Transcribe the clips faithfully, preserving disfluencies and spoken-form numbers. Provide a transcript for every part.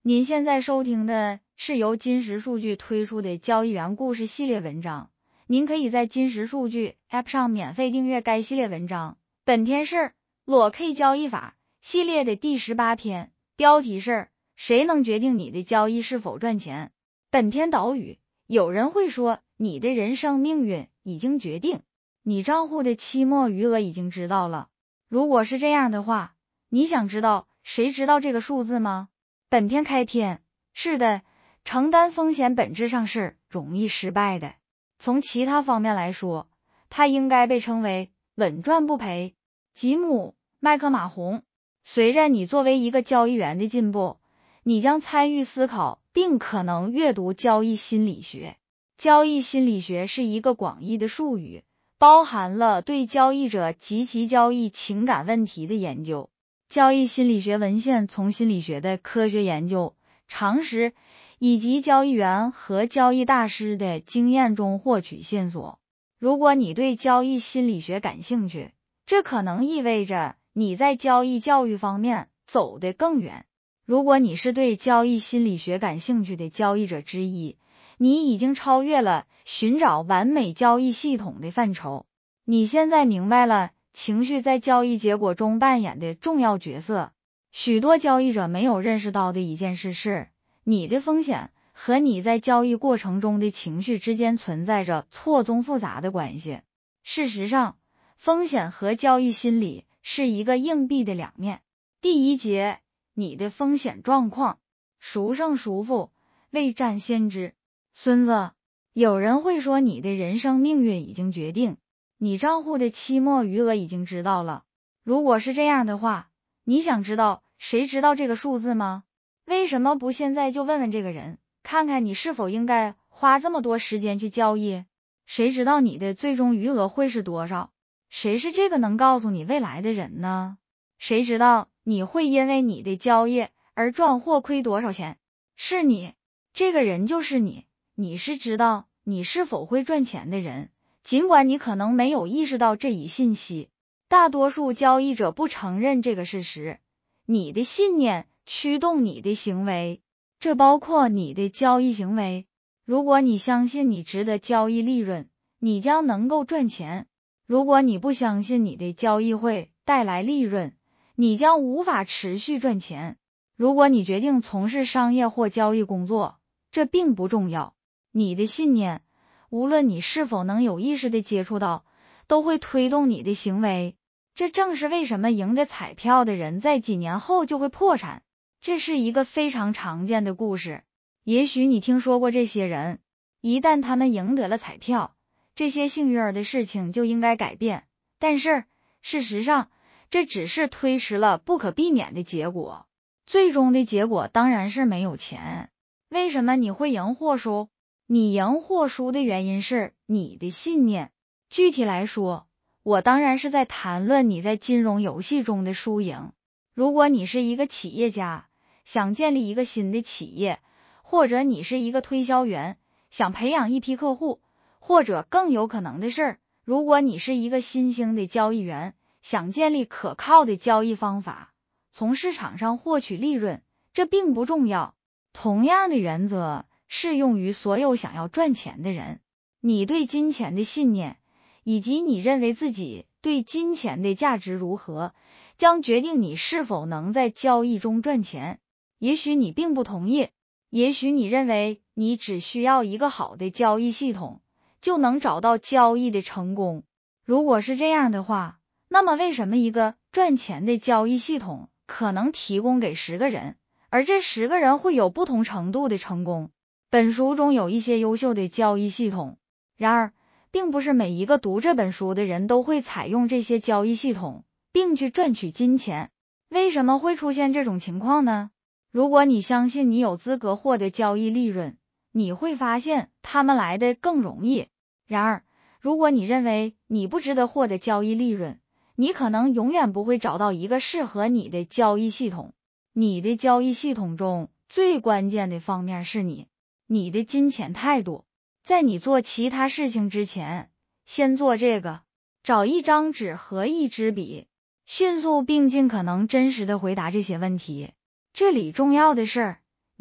您现在收听的是由金石数据推出的交易员故事系列文章，您可以在金石数据 App 上免费订阅该系列文章。本篇是裸 K 交易法系列的第十八篇，标题是谁能决定你的交易是否赚钱？本篇导语，有人会说你的人生命运已经决定，你账户的期末余额已经知道了。如果是这样的话，你想知道谁知道这个数字吗？本篇开篇，是的，承担风险本质上是容易失败的。从其他方面来说，它应该被称为稳赚不赔。吉姆·麦克马洪，随着你作为一个交易员的进步，你将参与思考并可能阅读交易心理学。交易心理学是一个广义的术语，包含了对交易者及其交易情感问题的研究。交易心理学文献从心理学的科学研究、常识以及交易员和交易大师的经验中获取线索。如果你对交易心理学感兴趣，这可能意味着你在交易教育方面走得更远。如果你是对交易心理学感兴趣的交易者之一，你已经超越了寻找完美交易系统的范畴。你现在明白了情绪在交易结果中扮演的重要角色。许多交易者没有认识到的一件事是，你的风险和你在交易过程中的情绪之间存在着错综复杂的关系。事实上，风险和交易心理是一个硬币的两面。第一节，你的风险状况。孰胜孰负，未战先知。孙子，有人会说你的人生命运已经决定，你账户的期末余额已经知道了。如果是这样的话，你想知道谁知道这个数字吗？为什么不现在就问问这个人，看看你是否应该花这么多时间去交易？谁知道你的最终余额会是多少？谁是这个能告诉你未来的人呢？谁知道你会因为你的交易而赚或亏多少钱？是你，这个人就是你，你是知道你是否会赚钱的人。尽管你可能没有意识到这一信息，大多数交易者不承认这个事实。你的信念驱动你的行为，这包括你的交易行为。如果你相信你值得交易利润，你将能够赚钱。如果你不相信你的交易会带来利润，你将无法持续赚钱。如果你决定从事商业或交易工作，这并不重要。你的信念，无论你是否能有意识地接触到，都会推动你的行为。这正是为什么赢得彩票的人在几年后就会破产。这是一个非常常见的故事。也许你听说过这些人，一旦他们赢得了彩票，这些幸运儿的事情就应该改变。但是，事实上，这只是推迟了不可避免的结果。最终的结果当然是没有钱。为什么你会赢或输？你赢或输的原因是你的信念。具体来说，我当然是在谈论你在金融游戏中的输赢。如果你是一个企业家，想建立一个新的企业，或者你是一个推销员，想培养一批客户，或者更有可能的是，如果你是一个新兴的交易员，想建立可靠的交易方法，从市场上获取利润，这并不重要。同样的原则适用于所有想要赚钱的人。你对金钱的信念，以及你认为自己对金钱的价值如何，将决定你是否能在交易中赚钱。也许你并不同意，也许你认为你只需要一个好的交易系统，就能找到交易的成功。如果是这样的话，那么为什么一个赚钱的交易系统可能提供给十个人，而这十个人会有不同程度的成功？本书中有一些优秀的交易系统，然而并不是每一个读这本书的人都会采用这些交易系统，并去赚取金钱。为什么会出现这种情况呢？如果你相信你有资格获得交易利润，你会发现他们来的更容易。然而，如果你认为你不值得获得交易利润，你可能永远不会找到一个适合你的交易系统。你的交易系统中最关键的方面是你，你的金钱态度。在你做其他事情之前，先做这个。找一张纸和一支笔，迅速并尽可能真实的回答这些问题。这里重要的是，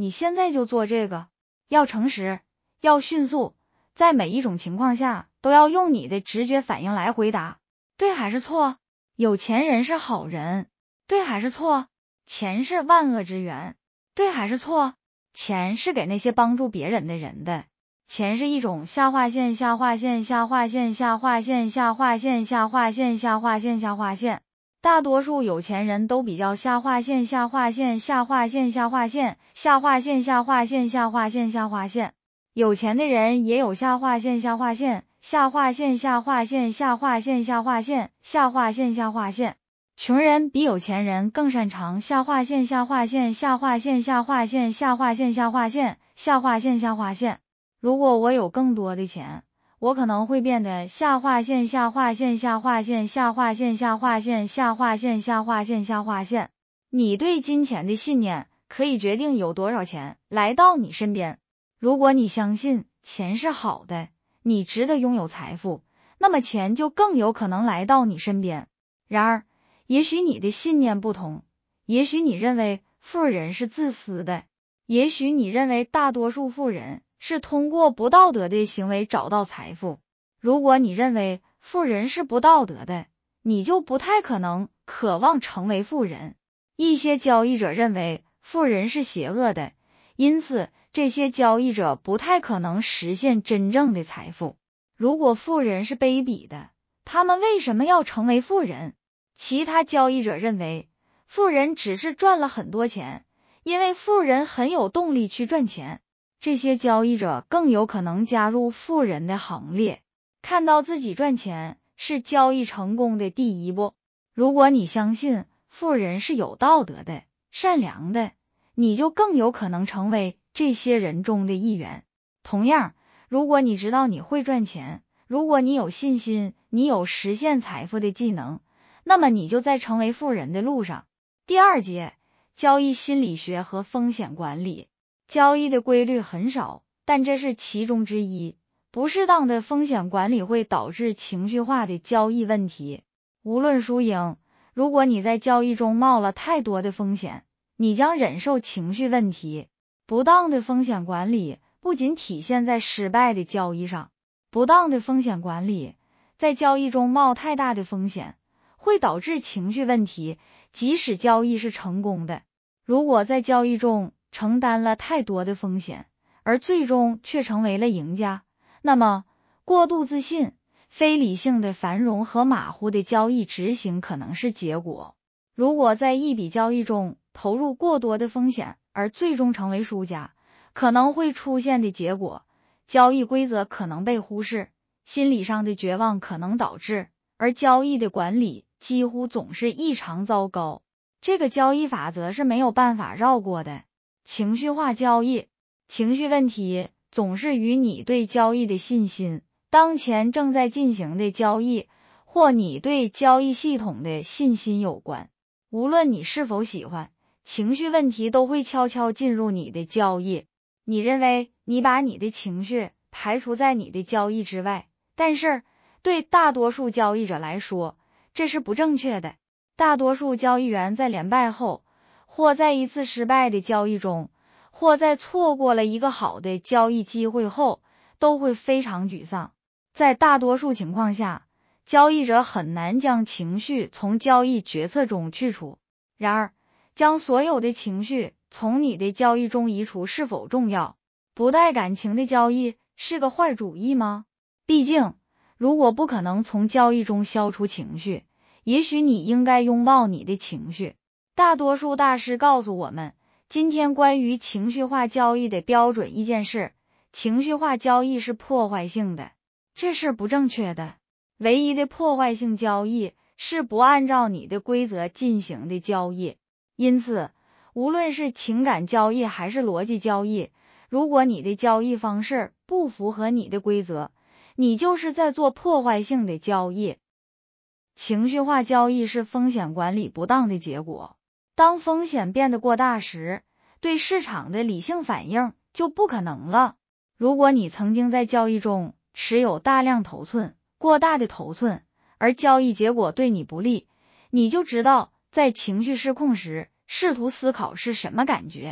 你现在就做这个，要诚实，要迅速，在每一种情况下都要用你的直觉反应来回答，对还是错？有钱人是好人，对还是错？钱是万恶之源，对还是错？钱是给那些帮助别人的人的，钱是一种下划线下划线下划线下划线下划线下划线下划线下划线。大多数有钱人都比较下划线下划线下划线下划线下划线下划线下划线下划线。有钱的人也有下划线下划线下划线下划线下划线下划线下划线下划线。穷人比有钱人更擅长下划线下划线下划线下划线下划线下划线下划线下划线。如果我有更多的钱，我可能会变得下划线下划线下划线下划线下划线下划线下划线下划线。你对金钱的信念可以决定有多少钱来到你身边。如果你相信钱是好的，你值得拥有财富，那么钱就更有可能来到你身边。然而，也许你的信念不同，也许你认为富人是自私的，也许你认为大多数富人是通过不道德的行为找到财富。如果你认为富人是不道德的，你就不太可能渴望成为富人。一些交易者认为富人是邪恶的，因此这些交易者不太可能实现真正的财富。如果富人是卑鄙的，他们为什么要成为富人？其他交易者认为富人只是赚了很多钱，因为富人很有动力去赚钱。这些交易者更有可能加入富人的行列，看到自己赚钱是交易成功的第一步。如果你相信富人是有道德的、善良的，你就更有可能成为这些人中的一员。同样，如果你知道你会赚钱，如果你有信心，你有实现财富的技能，那么你就在成为富人的路上。第二节，交易心理学和风险管理。交易的规律很少，但这是其中之一。不适当的风险管理会导致情绪化的交易问题。无论输赢，如果你在交易中冒了太多的风险，你将忍受情绪问题。不当的风险管理不仅体现在失败的交易上，不当的风险管理在交易中冒太大的风险，会导致情绪问题，即使交易是成功的。如果在交易中承担了太多的风险，而最终却成为了赢家，那么过度自信、非理性的繁荣和马虎的交易执行可能是结果。如果在一笔交易中投入过多的风险，而最终成为输家，可能会出现的结果，交易规则可能被忽视，心理上的绝望可能导致，而交易的管理几乎总是异常糟糕。这个交易法则是没有办法绕过的。情绪化交易，情绪问题总是与你对交易的信心、当前正在进行的交易或你对交易系统的信心有关。无论你是否喜欢，情绪问题都会悄悄进入你的交易。你认为你把你的情绪排除在你的交易之外，但是对大多数交易者来说，这是不正确的。大多数交易员在连败后，或在一次失败的交易中，或在错过了一个好的交易机会后，都会非常沮丧。在大多数情况下，交易者很难将情绪从交易决策中去除。然而，将所有的情绪从你的交易中移除是否重要？不带感情的交易是个坏主意吗？毕竟，如果不可能从交易中消除情绪，也许你应该拥抱你的情绪。大多数大师告诉我们，今天关于情绪化交易的标准意见是，情绪化交易是破坏性的，这是不正确的。唯一的破坏性交易是不按照你的规则进行的交易。因此，无论是情感交易还是逻辑交易，如果你的交易方式不符合你的规则，你就是在做破坏性的交易。情绪化交易是风险管理不当的结果。当风险变得过大时，对市场的理性反应就不可能了。如果你曾经在交易中持有大量头寸、过大的头寸，而交易结果对你不利，你就知道在情绪失控时，试图思考是什么感觉。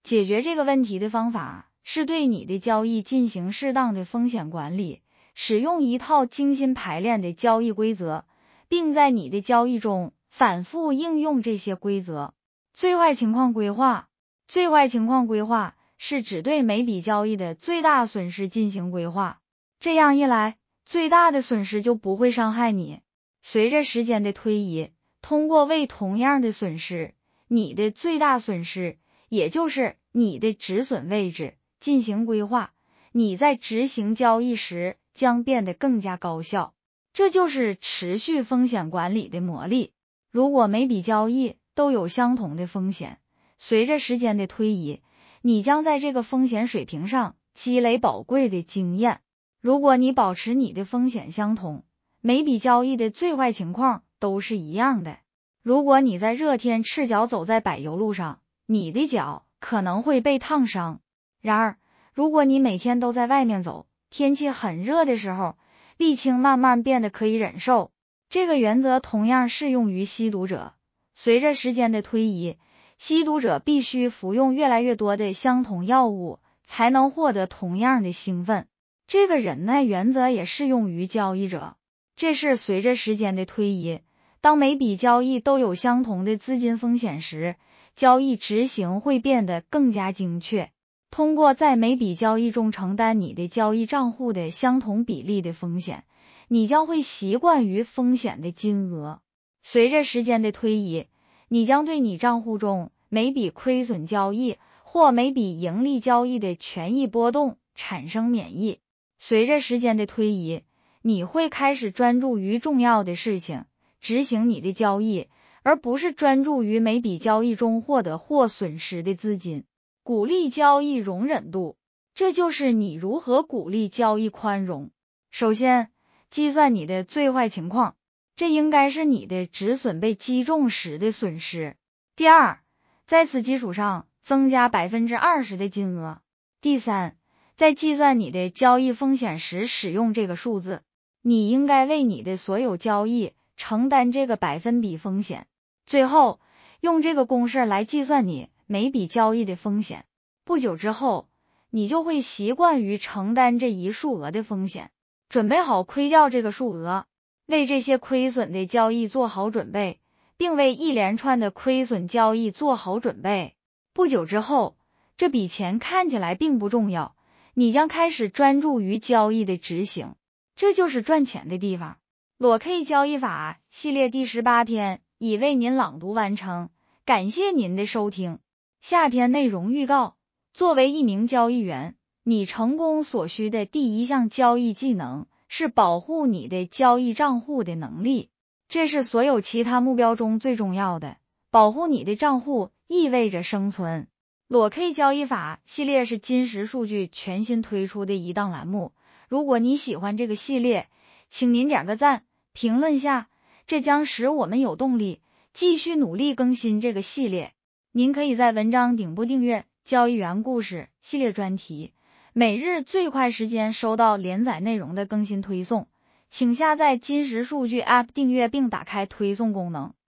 解决这个问题的方法是对你的交易进行适当的风险管理，使用一套精心排练的交易规则，并在你的交易中反复应用这些规则。最坏情况规划，最坏情况规划是指对每笔交易的最大损失进行规划，这样一来，最大的损失就不会伤害你。随着时间的推移，通过为同样的损失，你的最大损失，也就是你的止损位置进行规划，你在执行交易时将变得更加高效。这就是持续风险管理的魔力。如果每笔交易都有相同的风险，随着时间的推移，你将在这个风险水平上积累宝贵的经验。如果你保持你的风险相同，每笔交易的最坏情况都是一样的。如果你在热天赤脚走在柏油路上，你的脚可能会被烫伤。然而，如果你每天都在外面走，天气很热的时候，沥青慢慢变得可以忍受。这个原则同样适用于吸毒者。随着时间的推移，吸毒者必须服用越来越多的相同药物，才能获得同样的兴奋。这个忍耐原则也适用于交易者。这是随着时间的推移，当每笔交易都有相同的资金风险时，交易执行会变得更加精确。通过在每笔交易中承担你的交易账户的相同比例的风险，你将会习惯于风险的金额。随着时间的推移，你将对你账户中每笔亏损交易或每笔盈利交易的权益波动产生免疫。随着时间的推移，你会开始专注于重要的事情，执行你的交易，而不是专注于每笔交易中获得或损失的资金。鼓励交易容忍度，这就是你如何鼓励交易宽容。首先，计算你的最坏情况，这应该是你的止损被击中时的损失。第二，在此基础上增加 百分之二十 的金额。第三，在计算你的交易风险时使用这个数字，你应该为你的所有交易承担这个百分比风险。最后，用这个公式来计算你每笔交易的风险。不久之后，你就会习惯于承担这一数额的风险，准备好亏掉这个数额，为这些亏损的交易做好准备，并为一连串的亏损交易做好准备。不久之后，这笔钱看起来并不重要，你将开始专注于交易的执行。这就是赚钱的地方。裸 K 交易法系列第十八篇已为您朗读完成，感谢您的收听。下篇内容预告：作为一名交易员，你成功所需的第一项交易技能是保护你的交易账户的能力，这是所有其他目标中最重要的。保护你的账户意味着生存。裸 K 交易法系列是金石数据全新推出的一档栏目，如果你喜欢这个系列，请您点个赞，评论下，这将使我们有动力继续努力更新这个系列。您可以在文章顶部订阅交易员故事系列专题，每日最快时间收到连载内容的更新推送。请下载金石数据 App 订阅并打开推送功能。